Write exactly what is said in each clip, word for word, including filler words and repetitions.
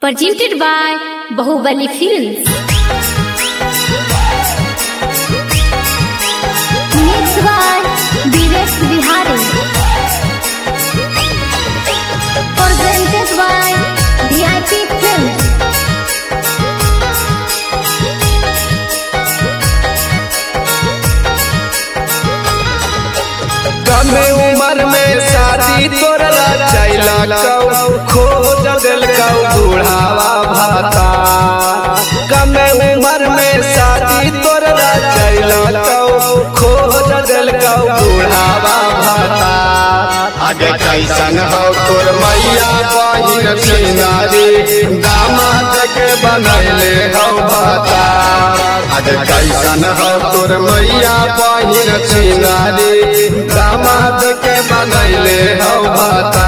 Presented by Bahubali Films. Mixed by Diresh Bihari. Presented by V I P Films. कम उम्र में शादी तोरा चैला कौ खोज दिल कौ बुढ़ावा भाता। कम उम्र में शादी तोरा चैला कौ खोज दिल कौ बुढ़ावा भाता। आगे कैसन हो तोर मैया बहिन चिनारी दामाद के बनैले हो भाता। आगे कैसन हो तोर मैया बहिन चिनारी दामाद के बनैले हो भाता।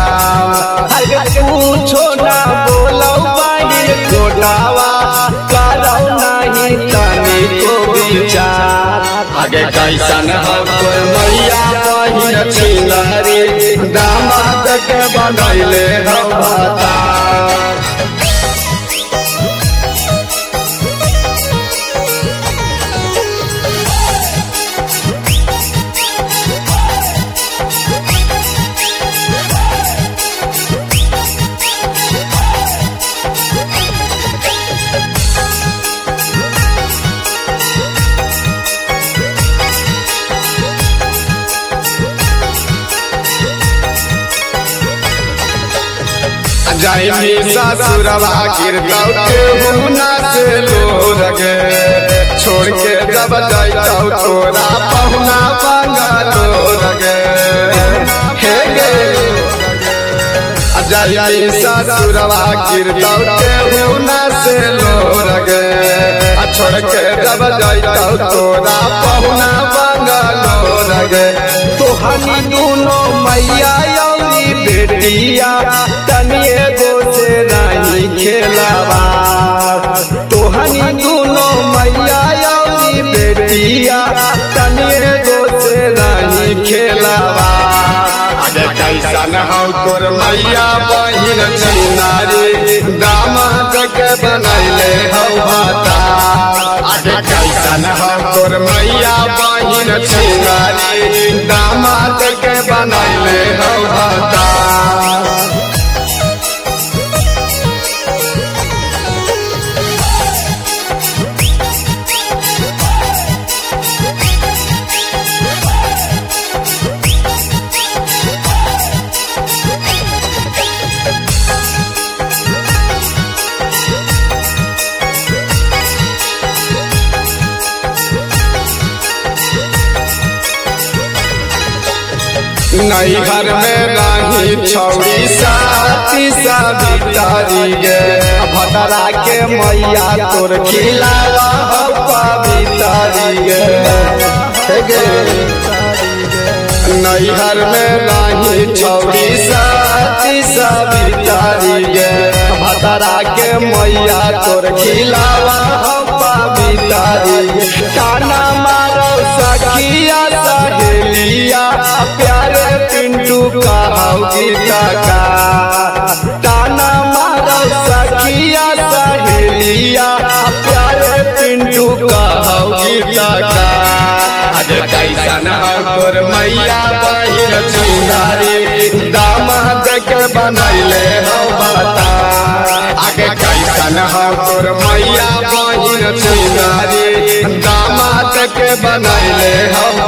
पूछो ना बोलो बहिन गोटावा करो नहीं तनी को विचार। आगे कैसन हो तोर मैया बहिन चिनारी दामाद के बनैले हो भाता। जाइमी ससुरवा गिरतौ केहू ना से लोरगे छोड़ के जब जाइतौ तोरा पहुना बंगालोरगे हे गे। जाइमी ससुरवा गिरतौ केहू ना से लोरगे छोड़ के जब जाइतौ तोरा पहुना बंगालोरगे। तोहनी दोनों मैया यौरी बेटिया तनिए गो से नहीं खेलावा। तोहनी दोनों मैया यौरी बेटिया तनिए गो से नहीं खेलावा। आगे कैसन हो तोर मैया बहिन चिनारी दामाद के बनैले हो भाता। आगे कैसन हो तोर मैया बहिन चिनारी दामाद के बनैले हो भाता। नैहर में रही छौड़ी साथी साबितारी गे भदरा के मैया तोर खिलावा हो पवितारी गे। नैहर में रही छौड़ी साथी साबितारी गे भदरा के मैया तोर खिलावा हो पवितारी। काना मारो सखिया सहेलिया प्यारे पिंटू का गीता का ताना मारो सखिया सहेलिया प्यारे पिंटू का गीता का। आगे कैसन हो तोर मैया बहिन चिनारी दामाद के बनैले हो भाता। आगे कैसन हो तोर मैया बहिन चिनारी दामाद के बनैले हो